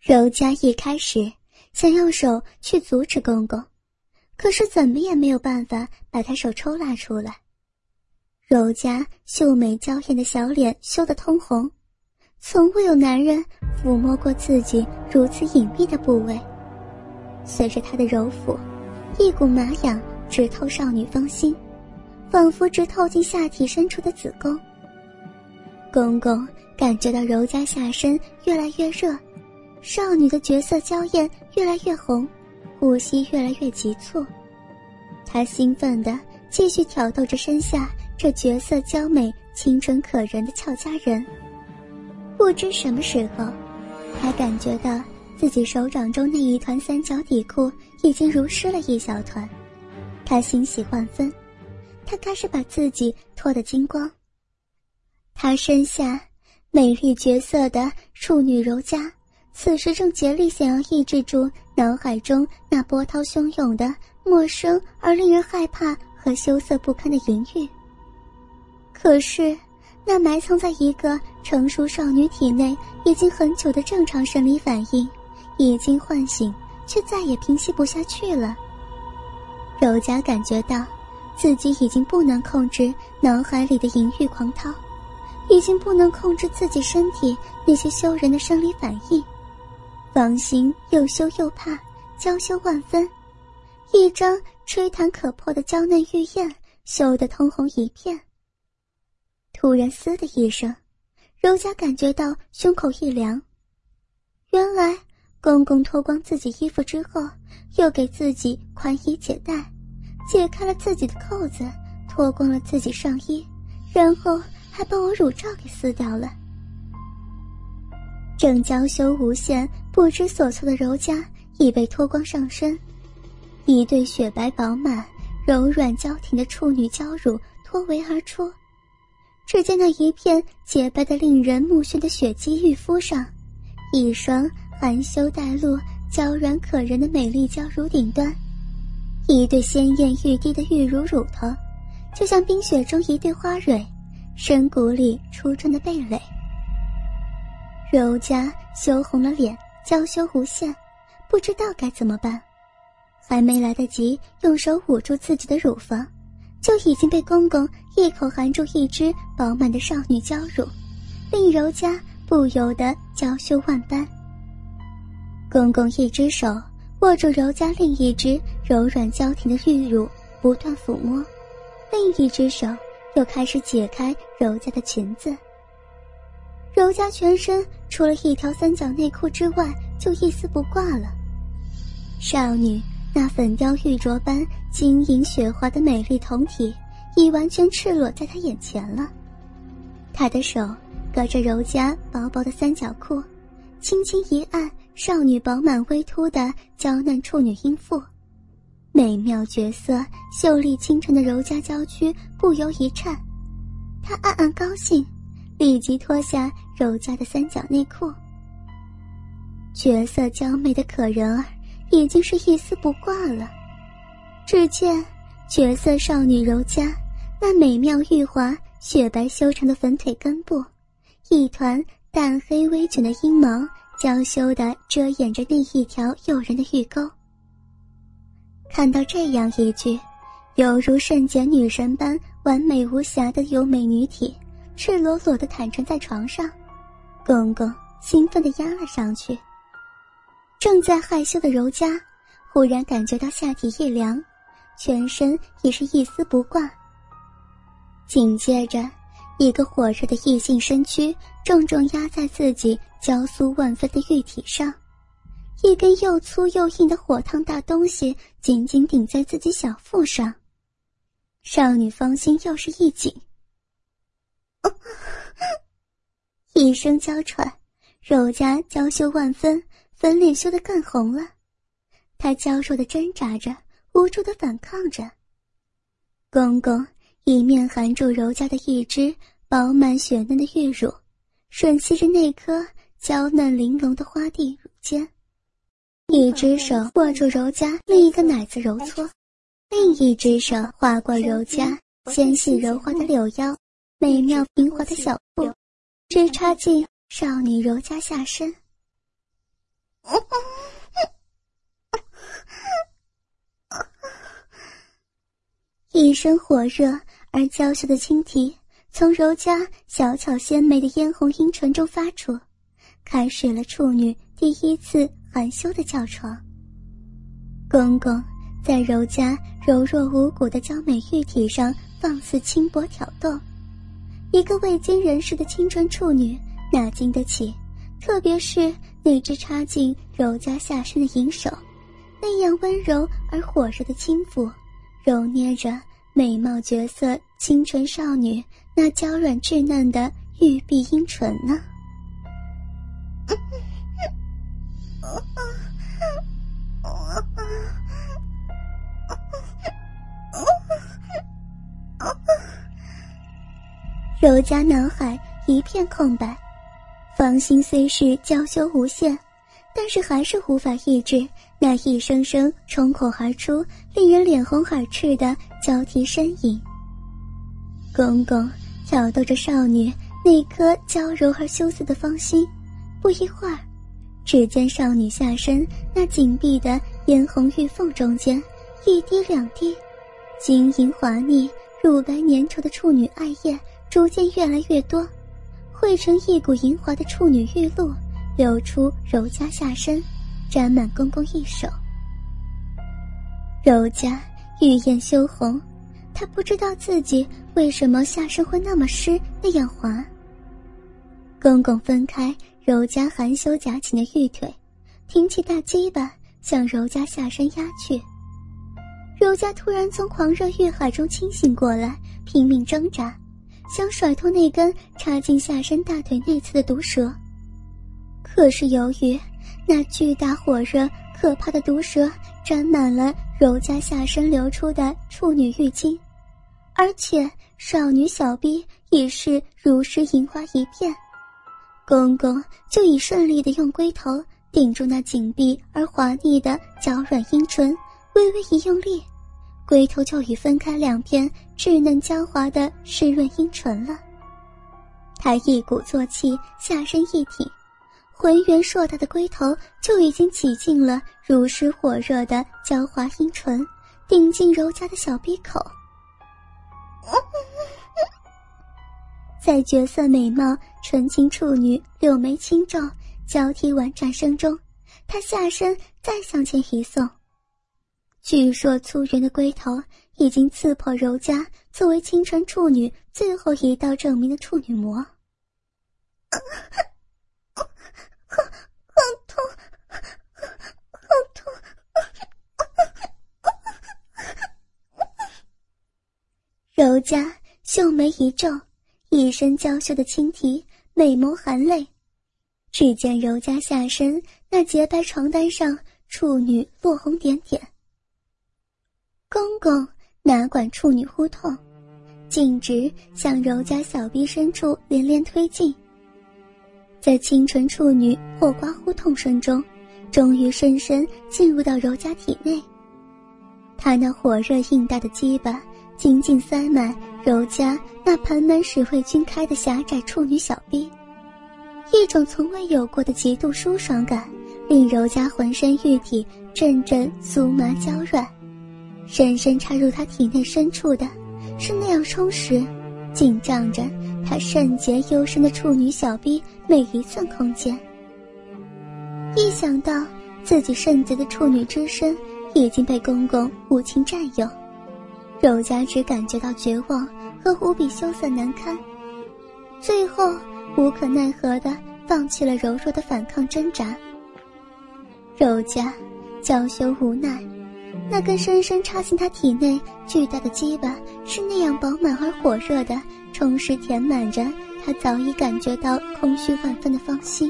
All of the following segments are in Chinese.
柔嘉一开始想用手去阻止公公，可是怎么也没有办法把他手抽拉出来。柔嘉秀美娇艳的小脸羞得通红，从未有男人抚摸过自己如此隐秘的部位。随着他的揉抚，一股麻痒直透少女芳心，仿佛直透进下体深处的子宫。公公感觉到柔嘉下身越来越热，少女的绝色娇艳越来越红，呼吸越来越急促。他兴奋地继续挑逗着身下这绝色娇美、清纯可人的俏佳人。不知什么时候，他感觉到自己手掌中那一团三角底裤已经如湿了一小团，他欣喜万分，他开始把自己脱得精光。他身下美丽绝色的处女柔嘉此时正竭力想要抑制住脑海中那波涛汹涌的陌生而令人害怕和羞涩不堪的淫欲。可是那埋藏在一个成熟少女体内已经很久的正常生理反应已经唤醒，却再也平息不下去了。柔嘉感觉到自己已经不能控制脑海里的淫欲狂涛，已经不能控制自己身体那些羞人的生理反应，芳心又羞又怕，娇羞万分，一张吹弹可破的娇嫩玉燕羞得通红一片。突然嘶的一声，柔嘉感觉到胸口一凉。原来公公脱光自己衣服之后，又给自己宽衣解带，解开了自己的扣子，脱光了自己上衣，然后还把我乳罩给撕掉了。正娇羞无限、不知所措的柔嘉已被脱光上身，一对雪白饱满、柔软娇挺的处女娇乳脱围而出。只见那一片洁白的令人目眩的雪肌玉肤上，一双含羞带露、娇软可人的美丽娇乳顶端，一对鲜艳欲滴的玉乳乳头，就像冰雪中一对花蕊，深谷里初春的蓓蕾。柔嘉羞红了脸，娇羞无限，不知道该怎么办，还没来得及用手捂住自己的乳房，就已经被公公一口含住一只饱满的少女娇乳，令柔嘉不由得娇羞万般。公公一只手握住柔嘉另一只柔软娇挺的玉乳，不断抚摸，另一只手又开始解开柔嘉的裙子。柔嘉全身除了一条三角内裤之外就一丝不挂了，少女那粉雕玉琢般晶莹雪滑的美丽胴体已完全赤裸在她眼前了。她的手隔着柔嘉薄薄的三角裤，轻轻一按少女饱满微凸的娇嫩处女阴腹，美妙绝色秀丽清纯的柔嘉娇躯不由一颤，她暗暗高兴，立即脱下柔嘉的三角内裤。绝色娇媚的可人儿已经是一丝不挂了。只见绝色少女柔嘉那美妙玉滑、雪白修长的粉腿根部，一团淡黑微卷的阴毛娇羞地遮掩着那一条诱人的玉沟。看到这样一具犹如圣洁女神般完美无瑕的优美女体赤裸裸地坦诚在床上，公公兴奋地压了上去。正在害羞的柔嘉忽然感觉到下体一凉，全身也是一丝不挂。紧接着一个火热的异性身躯重重压在自己娇酥万分的玉体上，一根又粗又硬的火烫大东西紧紧顶在自己小腹上。少女芳心又是一紧，一声娇喘，柔嘉娇羞万分，粉脸羞得更红了。她娇弱地挣扎着，无助地反抗着。公公一面含住柔嘉的一只饱满雪嫩的玉乳，吮吸着那颗娇嫩玲珑的花蒂乳尖，一只手握住柔嘉另一个奶子揉搓，另一只手划过柔嘉纤细柔滑的柳腰，美妙平滑的小腹，直插进少女柔嘉下身。 一声火热而娇羞的轻啼从柔嘉小巧鲜美的嫣红阴唇中发出，开始了处女第一次含羞的叫床。公公在柔嘉柔弱无骨的娇美玉体上放肆轻薄挑逗，一个未经人事的清纯处女哪经得起，特别是那只插进柔嘉下身的银手，那样温柔而火热的轻抚，揉捏着美貌绝色清纯少女那娇软稚嫩的玉臂阴唇呢。柔嘉脑海一片空白，芳心虽是娇羞无限，但是还是无法抑制那一声声冲口而出令人脸红耳赤的交替呻吟。公公挑逗着少女那颗娇柔而羞涩的芳心，不一会儿，只见少女下身那紧闭的嫣红玉缝中间，一滴两滴晶莹滑腻乳白粘稠的处女爱液逐渐越来越多，汇成一股莹滑的处女玉露流出柔嘉下身，沾满公公一手。柔嘉玉眼羞红，她不知道自己为什么下身会那么湿那样滑。公公分开柔嘉含羞夹紧的玉腿，挺起大鸡巴向柔嘉下身压去。柔嘉突然从狂热欲海中清醒过来，拼命挣扎，想甩脱那根插进下身大腿内侧的毒蛇，可是由于那巨大火热可怕的毒蛇沾满了柔嘉下身流出的处女玉精，而且少女小臂已是如湿银花一片，公公就已顺利地用龟头顶住那紧闭而滑腻的娇软阴唇，微微一用力，龟头就已分开两片稚嫩娇滑的湿润阴唇了。他一鼓作气下身一挺，浑圆硕大的龟头就已经挤进了如湿火热的娇滑阴唇，顶进柔嘉的小鼻口。在绝色美貌纯情处女柳眉轻皱交替婉转声中，他下身再向前一送，巨硕粗圆的龟头已经刺破柔嘉作为清纯处女最后一道证明的处女膜。好痛，好痛！柔嘉秀眉一皱，一身娇羞的轻啼，美眸含泪。只见柔嘉下身那洁白床单上处女落红点点。公公哪管处女呼痛，径直向柔嘉小臂深处连连推进，在清纯处女破瓜呼痛声中，终于深深进入到柔嘉体内。他那火热硬大的鸡巴紧紧塞满柔嘉那盆满使会均开的狭窄处女小臂，一种从未有过的极度舒爽感令柔嘉浑身玉体阵阵酥麻娇软，深深插入他体内深处的是那样充实紧张着他圣洁幽深的处女小臂每一寸空间。一想到自己圣洁的处女之身已经被公公无情占有，柔嘉只感觉到绝望和无比羞涩难堪，最后无可奈何地放弃了柔弱的反抗挣扎。柔嘉娇羞无奈，那根深深插进他体内巨大的鸡巴是那样饱满而火热的充实填满着他早已感觉到空虚万分的芳心。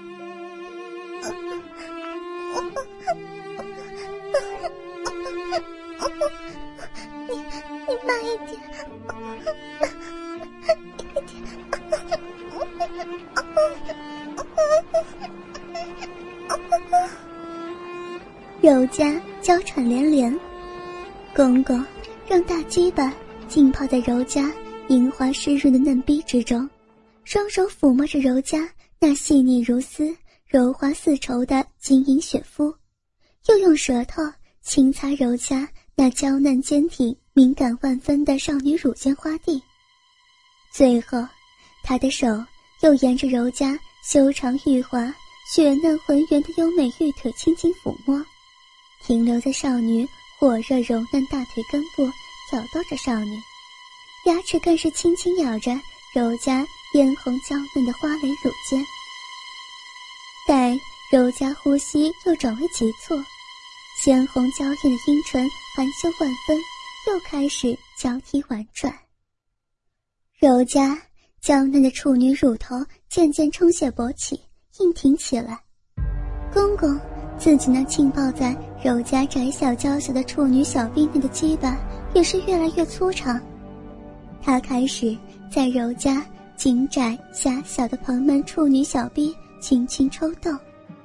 你慢一点，柔嘉娇喘连连，公公让大鸡巴浸泡在柔嘉莹滑湿润的嫩逼之中，双手抚摸着柔嘉那细腻如丝、 柔滑似绸的晶莹雪肤，又用舌头轻擦揉掐那娇嫩坚挺、敏感万分的少女乳尖花蒂。最后，他的手又沿着柔家修长玉滑、雪嫩浑圆的优美玉腿轻轻抚摸，停留在少女火热柔嫩大腿根部，挑逗着少女，牙齿更是轻轻咬着柔家嫣红娇嫩的花蕾乳尖。待柔家呼吸又转为急促，鲜红娇艳的阴唇含羞万分，又开始交替婉转。柔家娇嫩的处女乳头渐渐充血勃起，硬挺起来。公公自己那浸泡在柔家窄小娇小的处女小臂内的鸡巴也是越来越粗长，他开始在柔家紧窄狭小的蓬门处女小臂轻轻抽动。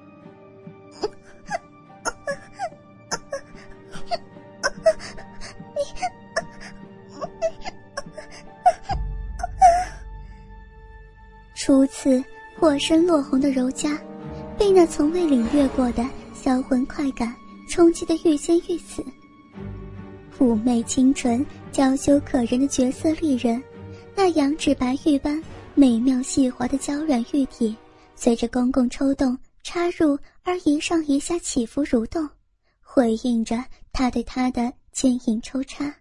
初次破身落红的柔家，被那从未领略过的销魂快感冲击得欲仙欲死。妩媚清纯、娇羞可人的绝色丽人，那羊脂白玉般美妙细滑的娇软玉体，随着公公抽动插入而一上一下起伏蠕动，回应着他对她的坚硬抽插。